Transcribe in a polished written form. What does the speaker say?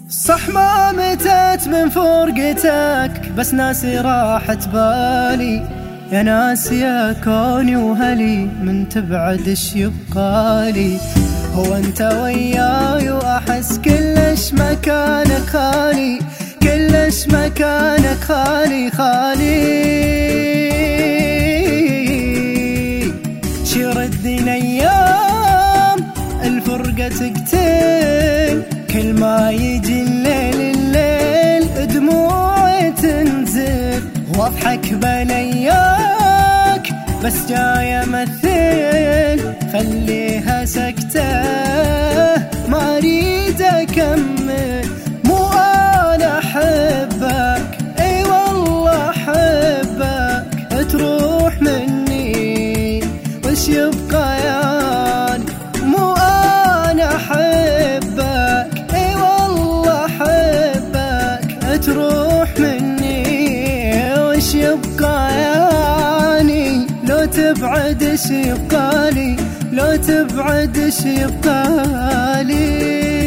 صح ما متت من فرقتك، بس ناسي راحت بالي. يا ناس يا كوني وهلي، من تبعد ايش يبقالي؟ هو انت وياي واحس كلش مكانك خالي، كلش مكانك خالي خالي. شردنا ايام الفرقة تقتل، كل ما يجي الليل دموعي تنزل، واضحك بلياك بس جاي امثل. خليها سكتة ما اريد اكمل، مو انا احبك اي والله احبك، تروح مني وش يبقى يان؟ مو انا احبك اي والله احبك، تروح مني وش يبقى ياني؟ لو تبعد ايش يبقالي؟ لو تبعد ايش يبقالي؟